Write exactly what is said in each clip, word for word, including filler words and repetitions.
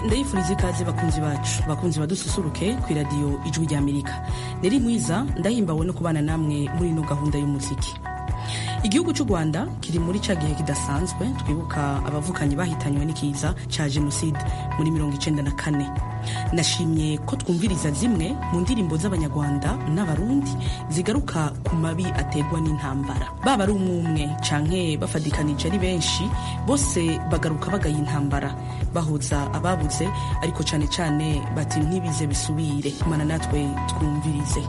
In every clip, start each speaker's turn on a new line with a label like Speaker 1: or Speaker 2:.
Speaker 1: ndayifuriza ikaze bakunzi bacu bakunzi badususuruke ku radio Ijwi rya Amerika. Neri mwiza ndahimbawe no kubana namwe muri ino gahunda y'umuziki. Igihugu cy'u Rwanda kiri muri ca gihe kidasanzwe twibuka abavukanyi bahitanywe n'ikiza ca genocide muri mirongo icenda na kane. Nashimye ko twumviriza zimwe mu ndirimbo z'abanyarwanda n'abarundi zigaruka ku mabi ategwa n'intambara. Baba ari umwe canke bafadikanije ari benshi, bose bagaruka bagaye intambara, bahuza ababuze, ariko cane cane bati ntibize bisubire. Mana natwe twumvirize.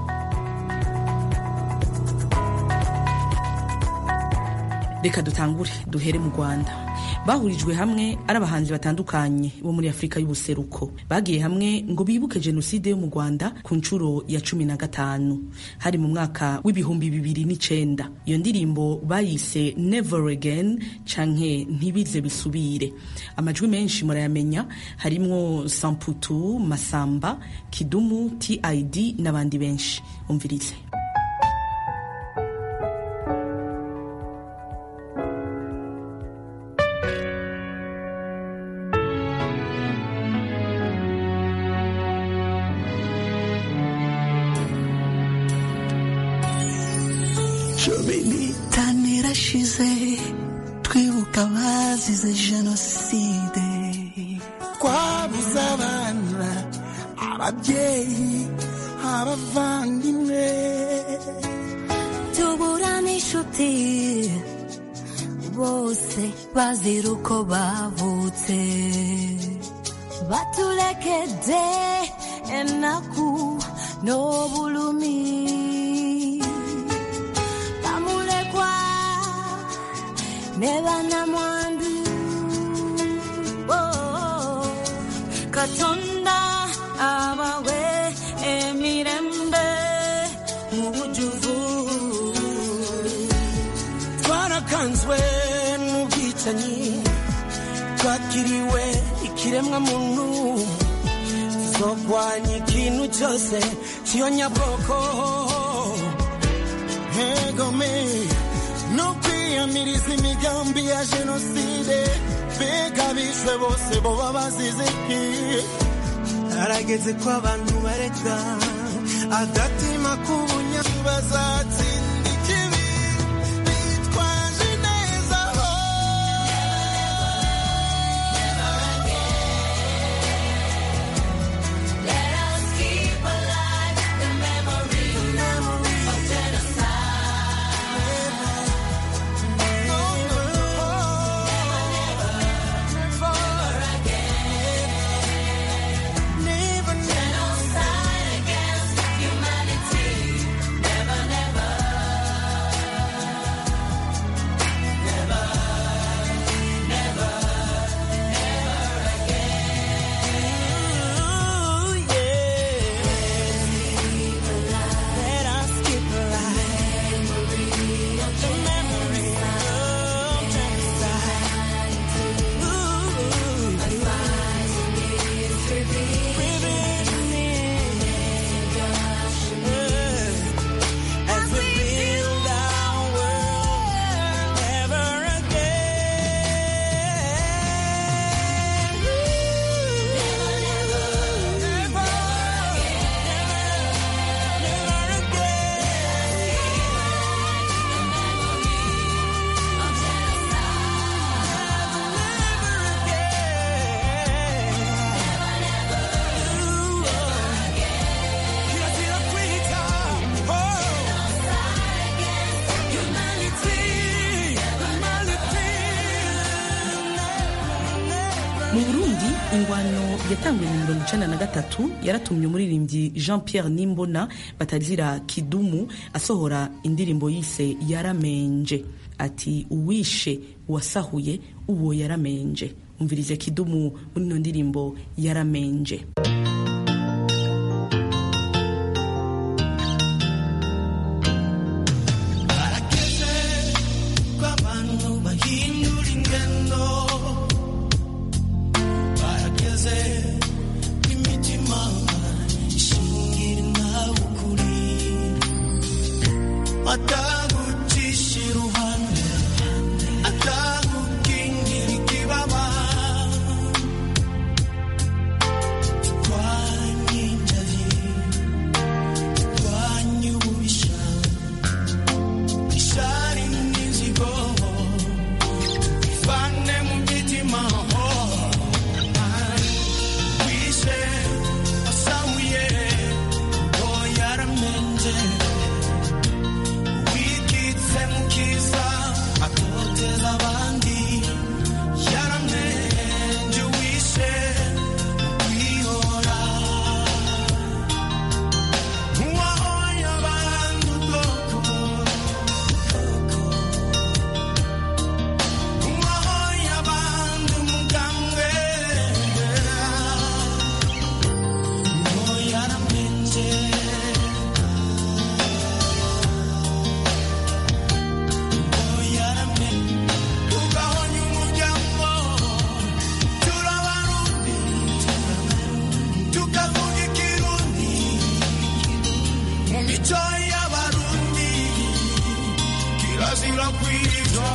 Speaker 1: Reka dutangure duhere mu Rwanda. Bahurijwe hamwe ari abahanzi batandukanye bo muri Afrika y'ubuseruko. Bagiye hamwe ngo bibuke genocide yo mu Rwanda ku ncuro ya cumi na gatanu. Hari mu mwaka w'ibihumbi bibiri n'icenda. Iyo ndirimbo bayise Never Again canke ntibize bisubire. Amajwi menshi murayamenya, harimwo Samputu, Masamba, Kidumu, T I D n'abandi benshi. Umvirize.
Speaker 2: Twibuka abazize jenoside, twabuze abana, ababyeyi, abavandimwe, tubura n'inshuti, bose bazira uko bavutse, baturekede enaku n'obulumi. Neba na mwandu, oh, Katonda abawe emirembe mubujuvu. Twarakanzwe n'ubwicanyi, twakiriwe ikiremwa muntu, tuzokwanya ikintu cyose cy'iyonyabwoko. Hegome no kwiyamiriza imigambi ya jenoside, bega bishwe bose boba bazize iki. Harageze ko abantu bareka agatima k'ubunya, bazatsinda ikibi bitwaje neza. Let us keep alive the memory of genocide. Mu Burundi ingwano yatanguye mu mirongo icenda na gatatu yaratumye umuririmbyi Jean Pierre Nimbona batazira Kidumu asohora indirimbo yise Yaramenje. Ati uwishe uwasahuye uwo yaramenje. Umvirize Kidumu muri ino ndirimbo Yaramenje.
Speaker 3: mico y'abarundi kirazira kwitwa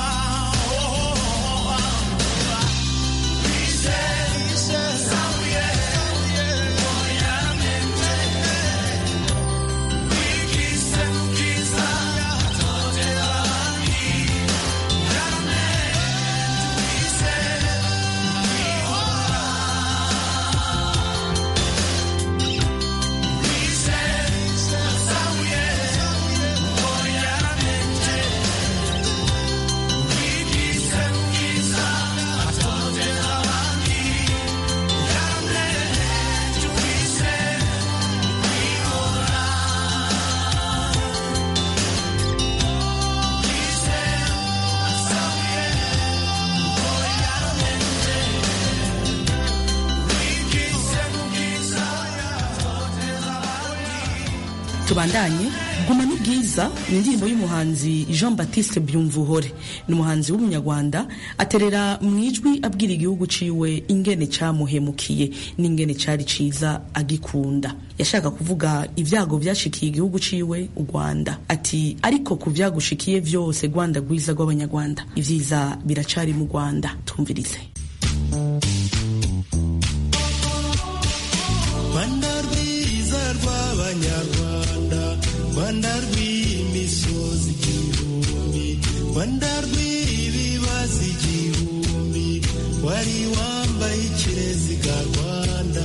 Speaker 2: tubandanye guma n'ubwiza ni indirimbo y'umuhanzi Jean Baptiste Byumvuhore ni umuhanzi w'umunyarwanda aterera mu ijwi abwira igihugu ciwe ingene cyamuhemukiye n'ingene cyari ciza agikunda yashaka kuvuga ibyago byashikiye igihugu ciwe u Rwanda ati ariko ku vyagushikiye vyose Rwanda gwiza rw'abanyarwanda ivyiza biracari mu Rwanda tumvirize
Speaker 3: Rwanda rwiza rw'abanyarwanda Rwanda rw'imisozi igihumbi Rwanda rw'ibibazo igihumbi wari wambaye ikireziga Rwanda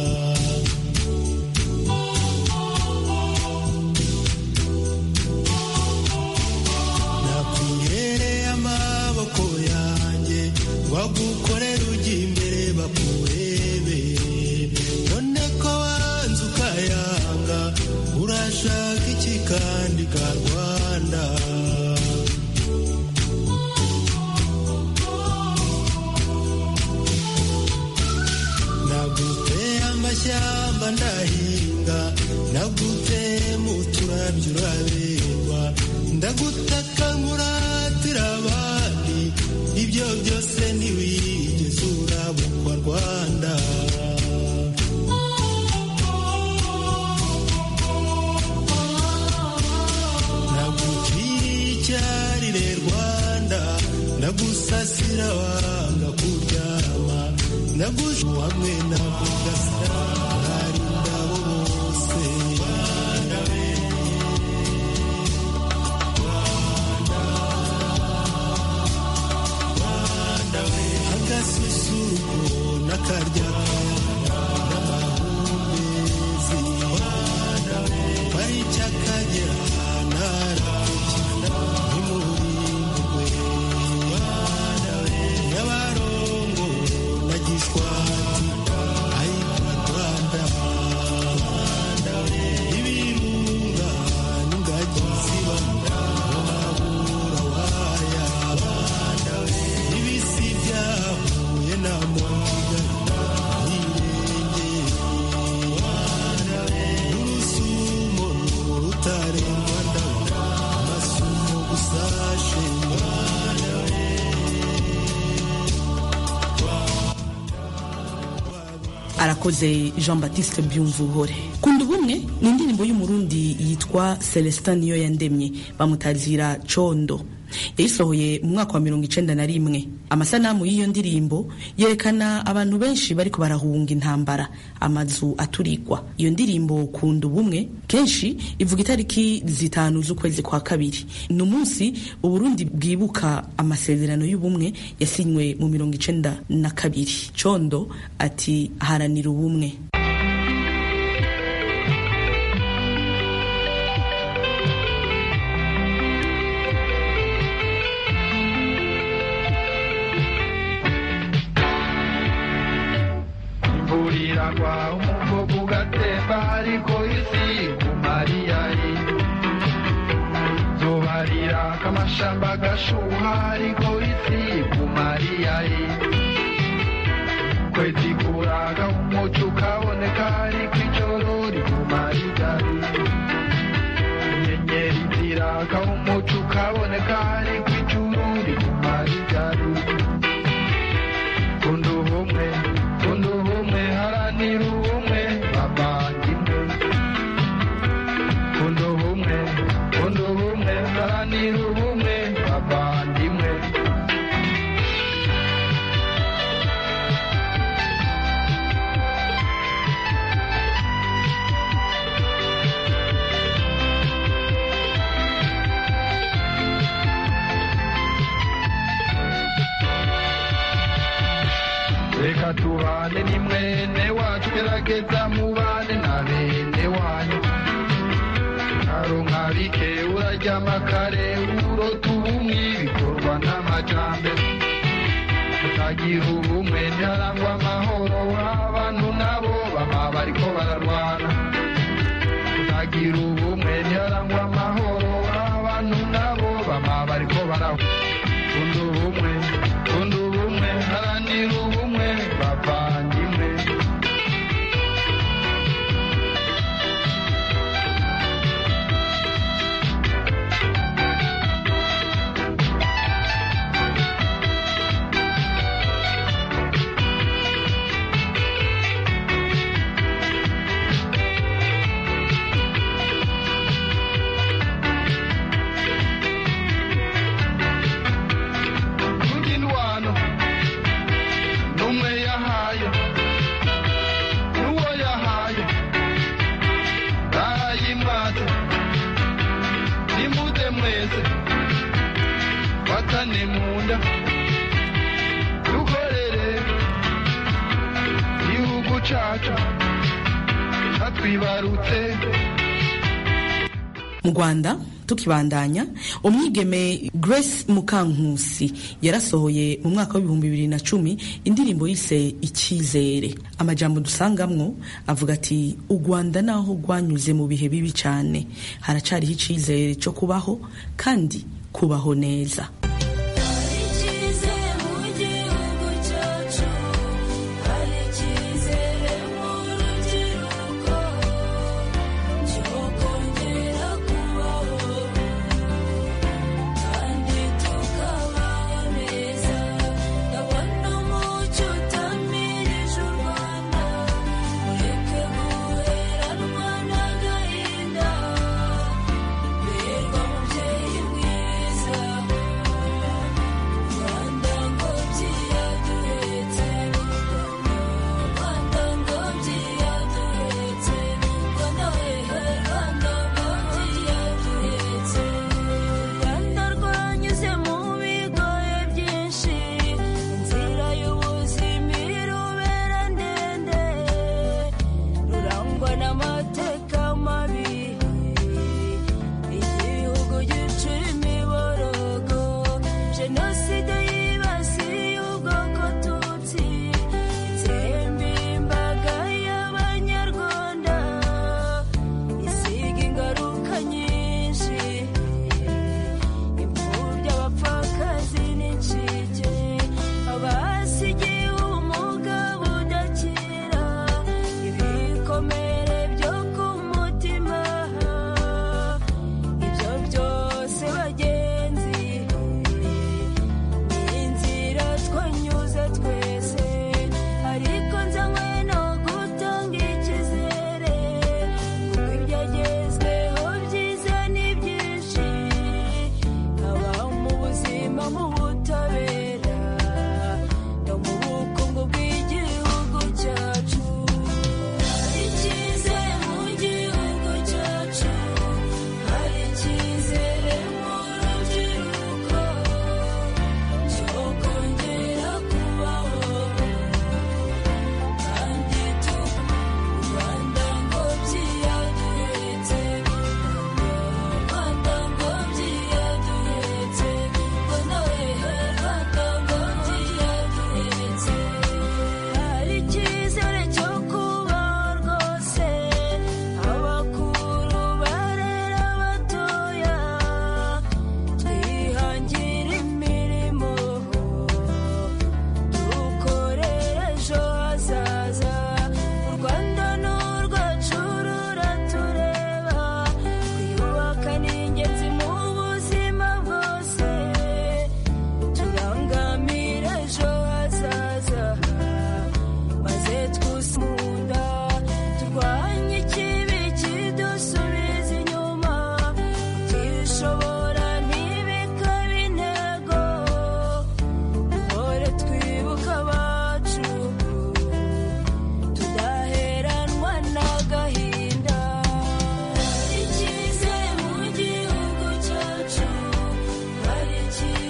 Speaker 3: nakwirereye amaboko yanjye wagukorera ujya imbere bakurebe none ko wanze ukayanga urashaka iki kandi ka Rwanda naguteye amashyamba ndahinga naguteye mu turabyo uraberwa ndagutaka nkuratira abandi ibyo byose ntiwigeze urabukwa Rwanda nagutwikirire Rwanda ndagusasira wanga kuryama ndagushu hamwe nakugasira hari ndabo bose Rwanda we Rwanda we agasusuruko n'akarya n'amahumbezi Rwanda we bari cyakagera narakina ntimurimburwe Rwanda we nyabarongo na Gishwati ayitwa Rwanda Rwanda we ibirunga n'ingagi ziba n'amabura waya Rwanda we ibisi byahuye na Mongiga n'irengeye Rwanda we n'urusumo rutarengwa ndabona amasumo gusashe Rwanda we
Speaker 2: arakoze Jean Baptiste Byumvuhore kunda ubumwe ni indirimbo y'umurundi yitwa Celestin niyo yandemye bamutazira Condo yayisohoye mu mwaka wa mirongo icenda na rimwe amasanamu y'iyo ndirimbo yerekana abantu benshi bariko barahunga intambara amazu aturikwa iyo ndirimbo kunda ubumwe kenshi ivuga itariki zitanu z'ukwezi kwa kabiri ni umunsi Uburundi bwibuka amasezerano y'ubumwe yasinywe mu mirongo icenda na kabiri Condo ati haranira ubumwe
Speaker 4: Iragwa umuvugo ugatemba ariko isi kumariyayi zobarira kamashamba gashuha ariko isi kumariyayi kwezi kuraga umuco ukaboneka ariko ijoro rikumariyayi inyenyeri ziraga umuco ukaboneka ariko ijoro rikumariyayi kunda ubumwe kunda ubumwe haranira ubumwe bavandimwe gerageza mubane na bene wanyu aronka bike uraryama kare urota ubumwe bikorwa n'amajambere utagira ubumwe ntiharangwa amahoro abantu nabo bama bariko bararwana utagira ubumwe ntiharangwa amahoro abantu nabo bama bariko barahwa kunda ubumwe kunda ubumwe haranira ubumwe bavandimwe munda dukorere igihugu cacu atwibarutse.
Speaker 2: Mu Rwanda tukibandanya umwigeme Grace Mukankusi yarasohoye mu mwaka w'ibihumbi bibiri na cumi indirimbo yise Icyizere. Amajambo dusangamwo avuga ati u Rwanda naho rwanyuze mu bihe bibi cyane haracariho icyizere cyo kubaho kandi kubaho neza.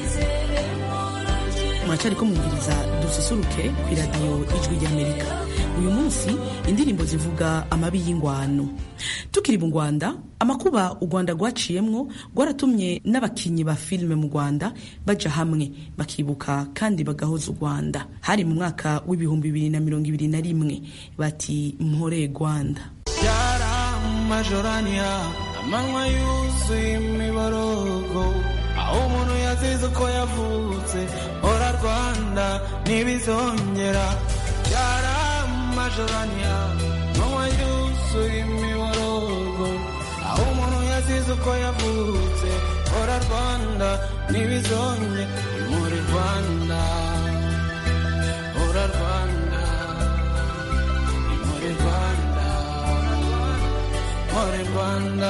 Speaker 2: Muracari ko mumviriza dususuruke ku radio Ijwi ry'Amerika. uyu munsi indirimbo zivuga amabi y'ingwano. Tukiri mu Rwanda, amakuba u Rwanda rwaciyemwo rwaratumye n'abakinyi ba filime mu Rwanda baja hamwe bakibuka kandi bagahoza u Rwanda. Hari mu mwaka w'ibihumbi bibiri na mirongo ibiri na rimwe bati mpore Rwanda.
Speaker 3: Yara majorania amanywa yuzuye imiborogo, aho umuntu yazize uko yavutse, ora Rwanda ntibizongera. Yara majorania amanywa yuzuye imiborogo, aho umuntu yazize uko yavutse, ora Rwanda ntibizongera. Muri Rwanda, ora Rwanda, muri Rwanda, muri Rwanda.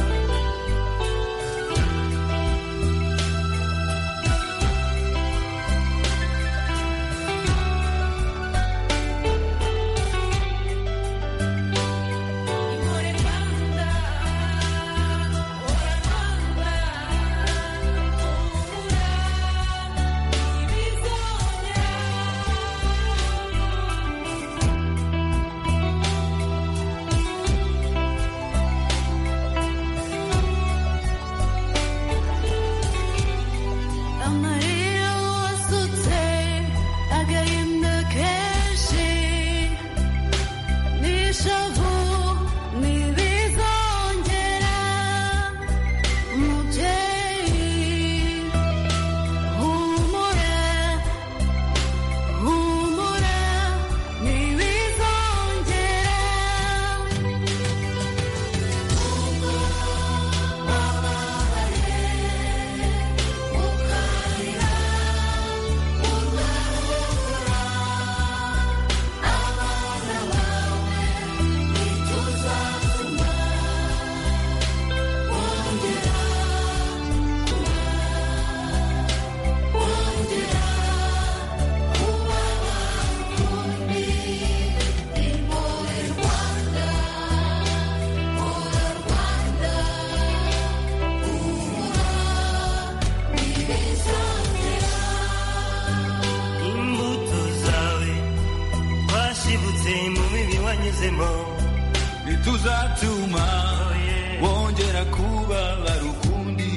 Speaker 5: Ntituzatuma wongera kuba barukundi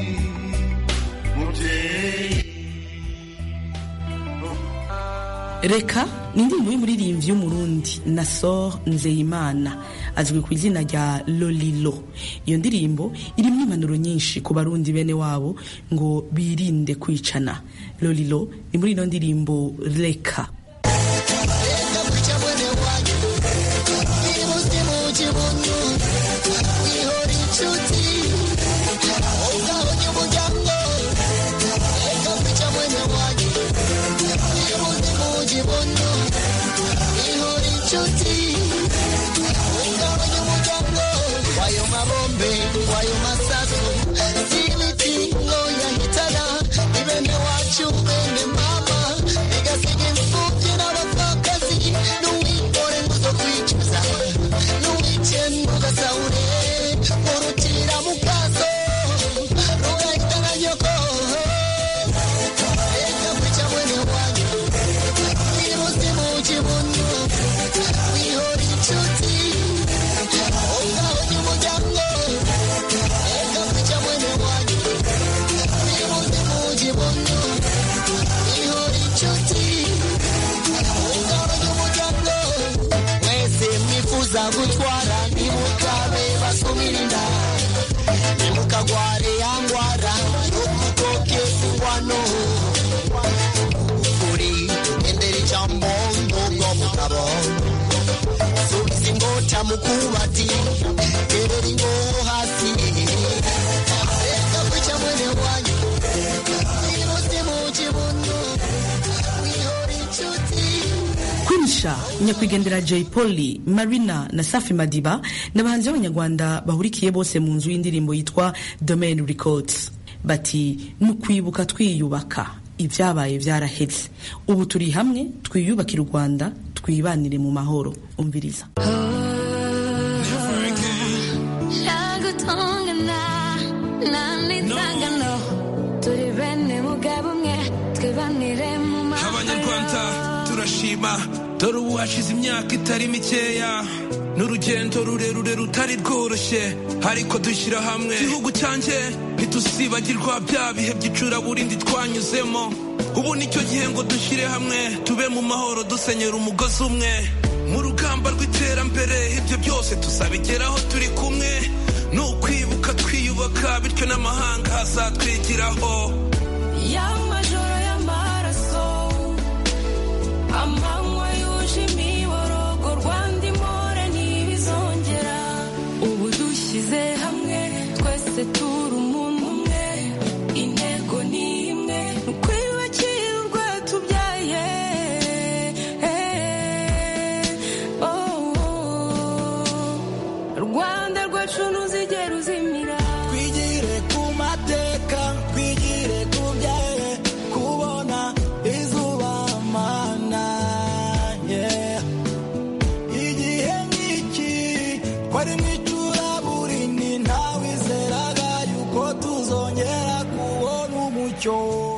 Speaker 5: mubyeyi.
Speaker 2: Reka ni indirimbo y'umuririmbyi y'umurundi Nasor Nzeyimana azwi ku izina rya Lolilo. Iyo ndirimbo irimo impanuro nyinshi ku barundi bene wabo ngo birinde kwicana. Lolilo ni muri ino ndirimbo Reka.
Speaker 3: Gutwara nimukabe basumirinda nimukagware yangwara ukutoke ingwano kuri enderi jambo ngogo mugabo subizingota mukubati tereri ngo hasi reka kwica mwene wanyu irose mu kibuno wihori inshuti.
Speaker 2: Kwinisha nyakwigendera Jay Polly, Marina na Safi Madiba n'abahanzi b'Abanyarwanda bahurikiye bose mu nzu y'indirimbo yitwa Domain Records. Bati nukwibuka twiyubaka, ibyabaye byaraheze, ubu turi hamwe twiyubakira u Rwanda, twibanire mu mahoro. Umviriza.
Speaker 6: Abanyarwanda turashima dore ubu hashize imyaka itari mikeya n'urugendo rurerure rutari rworoshye ariko dushyira hamwe igihugu cyanjye ntitusibagirwa bya bihe by'icuraburindi twanyuzemo ubu nicyo gihe ngo dushyire hamwe tube mu mahoro dusenyera umugozi umwe mu rugamba rw'iterambere ibyo byose tuzabigeraho turi kumwe ni ukwibuka twiyubaka bityo n'amahanga azatwigiraho
Speaker 7: y'amajoro y'amaraso amanywa yuje imiborogo Rwanda imore ntibizongera ubu dushyize hamwe twese turi umuntu umwe intego ni imwe ukwibakira urwatubyaye Rwanda rwacu ntuzigera uzimira
Speaker 3: twigire ku mateka twigire ku byaye kubona izuba mana yeah. Igihe nk'iki twari mw'icuraburindi ntawizeraga yuko tuzongera kubona umucyo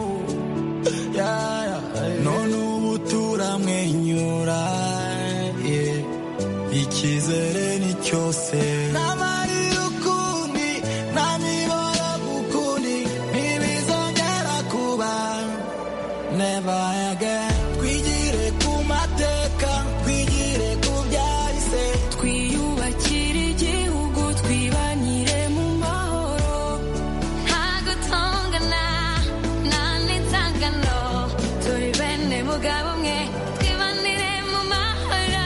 Speaker 3: yeah. None ubu turamwenyura yeah. Icyizere ni cyose n'amarira ukundi n'amiboro ukundi ntibizongera kuba never again twigire ku mateka twigire ku byahise
Speaker 7: twiyubakire igihugu twibanire mu mahoro
Speaker 8: nta gutongana nta n'inzangano turi bene mugabo umwe twibanire mu mahoro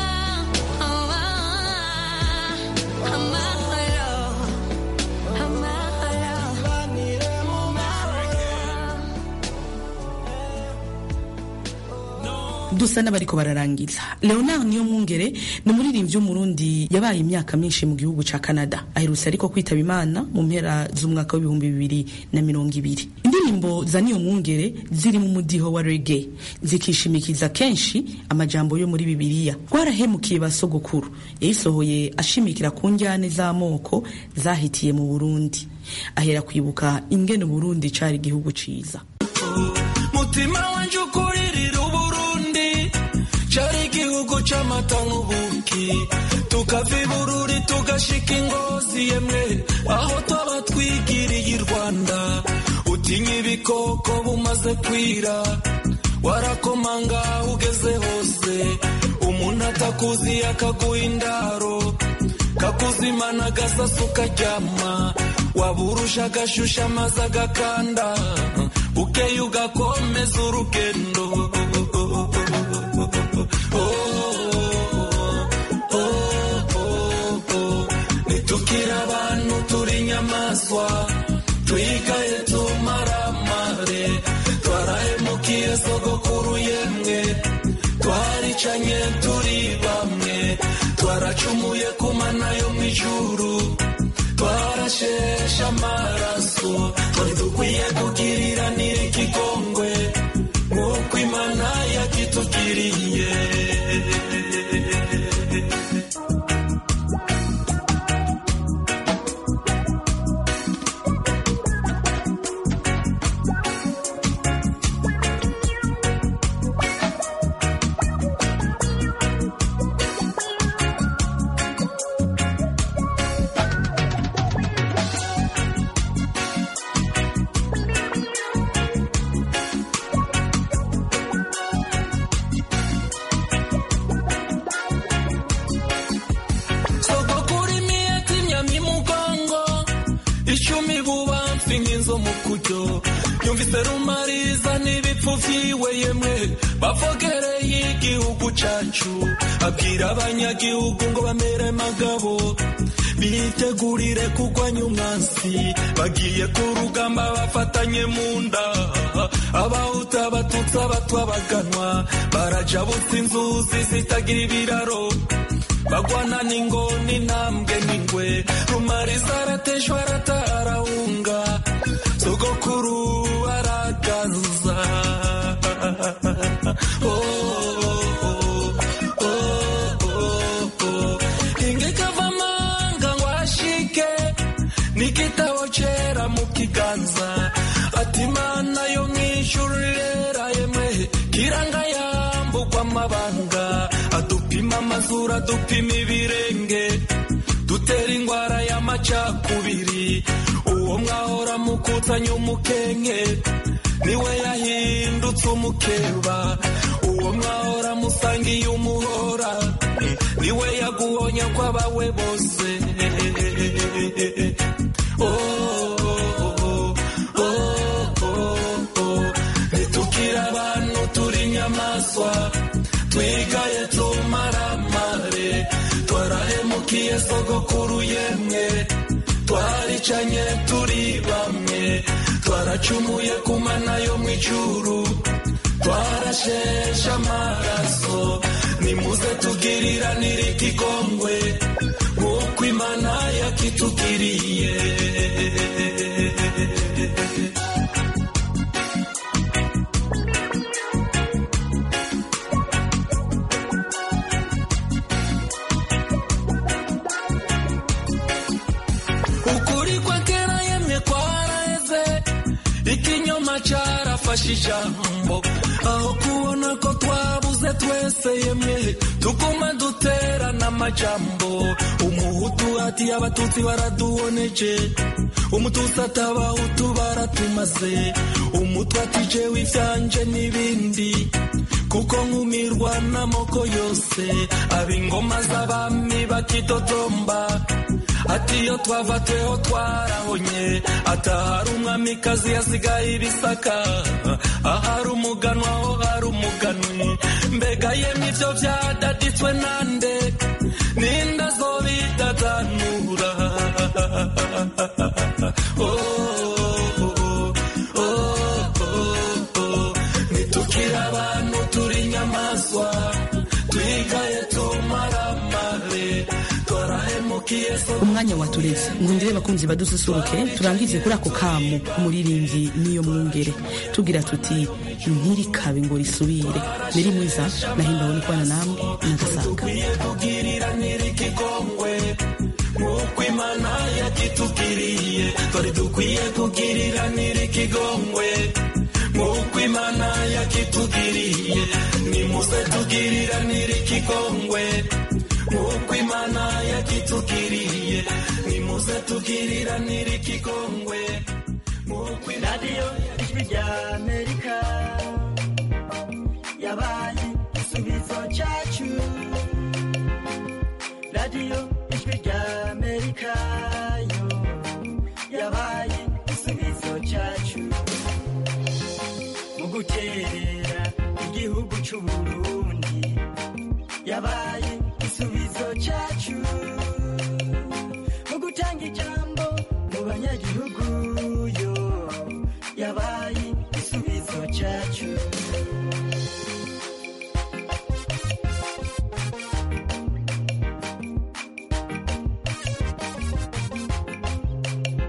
Speaker 2: dusa n'abariko bararangiza. Leonard Niyomwungere ni umuririmbyi w'umurundi yabaye imyaka myinshi mu gihugu ca Canada aherutse ariko kwitaba Imana mu mpera z'umwaka w'ibihumbi bibiri na mirongo ibiri. Indirimbo za Niyomwungere ziri mu mudiho wa reggae zikishimikiza kenshi amajambo yo muri Bibiliya. Twarahemukiye basogokuru yayisohoye ashimikira ku njyane z'amoko zahitiye mu Burundi ahera kwibuka ingene Burundi cari igihugu ciza.
Speaker 6: Mutima wanje ukuririra Uburundi cari igihugu c'amata n'ubuki tukava i Bururi tugashika Ingozi yemwe aho twaba twigiriye i Rwanda utinya ibikoko bumaze kwira warakomanga ugeze hose umuntu atakuzi akaguha indaro kakuzimana agasasu karyama waburusha agashusha amazi agakanda ukeye ugakomeza urugendo nitukira abantu turi inyamaswa twigaye tumaramare twarahemukiye sogokuru yemwe twaricanye turi bamwe twaracumuye ku mana yo mw'ijuru twarashesha amaraso twari dukwiye kugiriranira ikigongwe nk'uko Imana yakitugiriye. Yumvise rumariza n'ibipfu vyiwe yemwe bafogereye igihugu cacu abwira abanyagihugu ngo bamere magabo bitegurire kugwanya umwansi bagiye ku rugamba bafatanye mu nda abahuta abatutsi abatwa baganwa barajabutse inzuzi zitagira ibiraro bagwana n'ingoni ntambwe n'ingwe rumariza arateshwa aratarahunga sogokuru araganza oh, oh, oh, oh, oh. ingekava manga ngwashike nikitabo cera mu kiganza ati Mana yo mw'ijuru rera yemwe kiranga yambugwa amabanga twima amazura dupima ibirenge dutera ingwara y'amacakubiri uwo mwahora mukutanya umukenke niwe yahindutse umukeba uwo mwahora musangiye umuhora niwe yaguhonya kw'abawe bose oh, oh, oh, oh, oh. Nitukira abantu turi nyamaswa twigaye tumaramare twarahemukiye sogokuru yemwe twaricanye turi bamwe twaracumuye kumana yo mw'ijuru twarashesha amaraso nimuze tugiriranire ikigongwe nk'uko Imana yakitugiriye ukuri kwa kera yemwe kwaraheze ikinyoma carafashe ijambo aho kubona ko twabuze twese yemwe tuguma duterana amajambo umuhutu ati abatutsi baraduhoneje umututsi ati abahutu baratumaze umutwe ati jewe ivyanje n'ibindi kuko nkumirwa n'amoko yose ab'ingoma z'abami bakidodomba ati iyo twava tweho twarahonye atahari umwamikazi yasigaye ibisaka ahari umuganwa aho hari umuganwi mbega yemwe ivyo vyadaditswe nande ninde azobidadanura oh, oh, oh, oh, oh. Nitukira abantu turi nyamaswa twigaye tumaramare
Speaker 2: umwanya watureze ngundire bakunzi badususuruke turangize kuri ako kamu umuririmbyi niyo mwungere tugira tuti ntirikabe ngo risubire Neri Mwiza nahimbawe no kwana namwe nagasanga
Speaker 6: nk'uko Imana yakitugiriye twari dukwiye kugiriranira ikigongwe nk'uko Imana yakitugiriye nimuze tugiriranira ikigongwe nk'uko Imana yakitugiriye nimuze tugiriranira ikigongwe nk'uko Radiyo Ijwi ry'Amerika yabaye